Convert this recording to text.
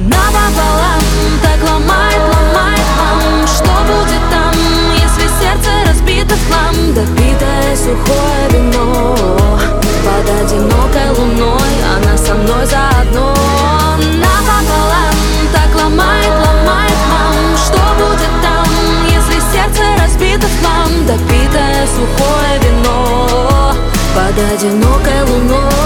Напополам, так ломает, ломает мам. Что будет там, если сердце разбито в хлам? Допитое сухое вино под одинокой луной, она со мной заодно. Напополам, так ломает, ломает мам. Что будет там, если сердце разбито в хлам? Допитое сухое вино под одинокой луной.